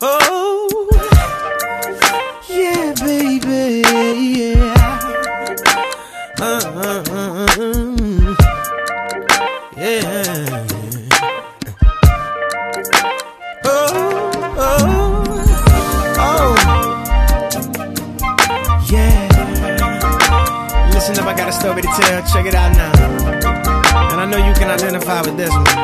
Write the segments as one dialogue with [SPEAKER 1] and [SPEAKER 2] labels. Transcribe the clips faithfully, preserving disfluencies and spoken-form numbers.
[SPEAKER 1] Oh, yeah, baby, yeah. Uh, uh, uh, uh, yeah. Oh, oh, oh, yeah. Listen up, I got a story to tell. Check it out now. And I know you can identify with this one.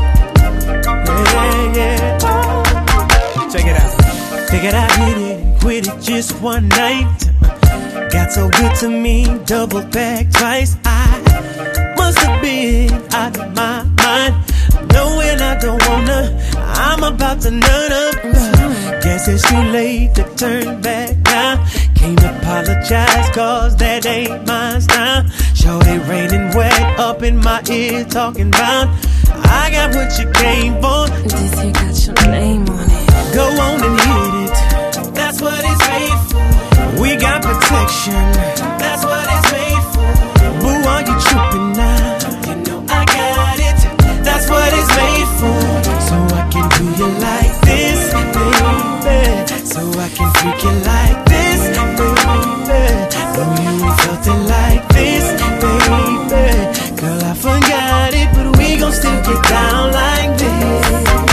[SPEAKER 1] Yeah, yeah. Check it out. Figured I hit it and quit it just one night. Got so good to me, double back twice. I must have been out of my mind, knowing I don't wanna. I'm about to nut up. Guess it's too late to turn back now. Can't apologize, cause that ain't mine now. Shorty raining wet up in my ear, talking about I got what you came for.
[SPEAKER 2] This here got your name on it.
[SPEAKER 1] Go on and hit it. That's what it's made for. We got protection. That's what it's made for. Boo, are you tripping now? You know I got it. That's what it's made for. So I can do you like this, baby. So I can freak you like this, baby. No, you ain't felt it like this, baby. Girl, I forgot it, but we gon' still get down like this.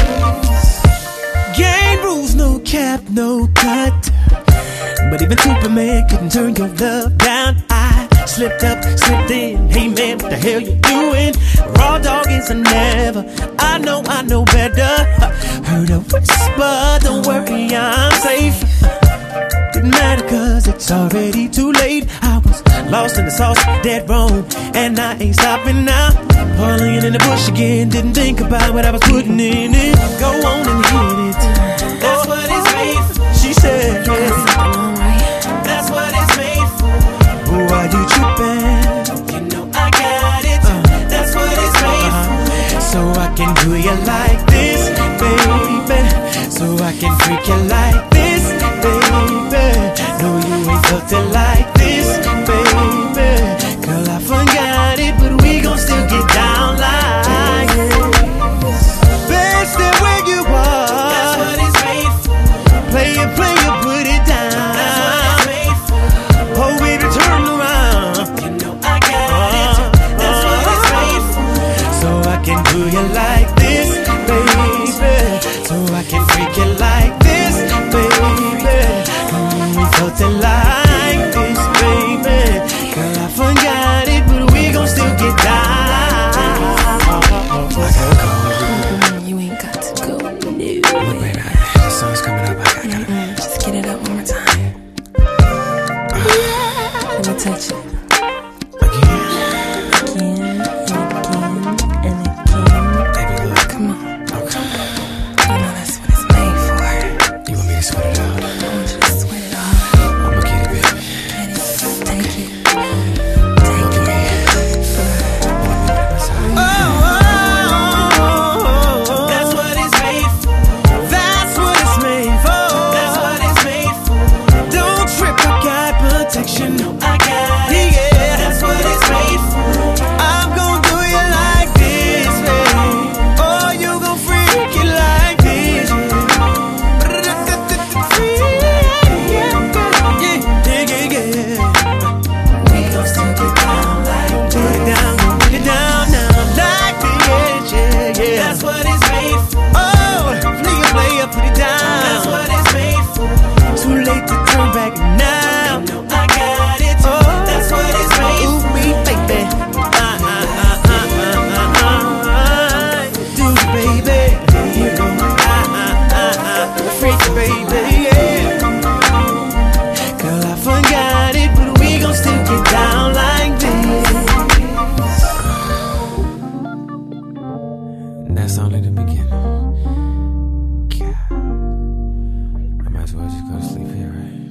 [SPEAKER 1] Game rules, no cap, no cut. But even Superman couldn't turn your love down. I slipped up, slipped in. Hey man, what the hell you doing? Raw dog is a never. I know, I know better. Heard a whisper, don't worry, I'm safe. Didn't matter cause it's already too late. I was lost in the sauce, dead wrong, and I ain't stopping now. Pulling in the bush again, didn't think about what I was putting in it. Go on and hit it. That's what it's made for. She said, yeah. That's what it's made for. Who are you tripping? You know I got it. Uh, That's what it's made uh-huh. for. So I can do you like this, baby. So I can freak you like this, baby. No, you ain't felt it like this, baby. Girl, I forgot it, but we gon' still get down like this. Best stay where you are. That's what it's made for. Play it, play it, put it down. That's what it's made for. Oh, baby, turn around. You know I got uh, it. That's uh, what it's made for. So I can do you like this, baby. So I can freak you like this, baby. We felt it like this, baby. Girl, I forgot it, but we gon' still get down. I gotta go.
[SPEAKER 2] Mm, you ain't got to go. No.
[SPEAKER 1] Look, baby, the sun's coming up. I gotta, gotta.
[SPEAKER 2] Mm-mm, just get it up one more time.
[SPEAKER 1] Uh,
[SPEAKER 2] Let me touch it.
[SPEAKER 1] again.
[SPEAKER 2] Again and again and again.
[SPEAKER 1] Baby, look.
[SPEAKER 2] Come on.
[SPEAKER 1] Okay.
[SPEAKER 2] You know that's what it's made for.
[SPEAKER 1] You want me to sweat it out?
[SPEAKER 2] I want you to sweat it off.
[SPEAKER 1] I'ma get it, baby.
[SPEAKER 2] Get it. Take it.
[SPEAKER 1] Look at me. Oh, that's what it's made for. That's what it's made for. That's what it's made for. Don't trip, I got protection. No, I got it. Yeah, that's what it's made for. I'm gon' do you like this, baby. Oh, you gon' freak it like this. Yeah, yeah, yeah, yeah.
[SPEAKER 2] We gon' still get down like
[SPEAKER 1] Put it down, put it down now, like this, yeah, yeah. That's what it's made for. Oh, play it, play it, put it down. That's what it's made for. Too late to turn back now. You know I got it. Oh, that's what it's made for. Ooh, me, baby. Uh, uh, uh, uh, uh, uh, uh. Do it, baby. You know, uh, uh, uh, uh. Freak, baby, yeah. Girl, I forgot it, but we gon' still get down like this. That's only the beginning. God. I might as well just go to sleep here, right?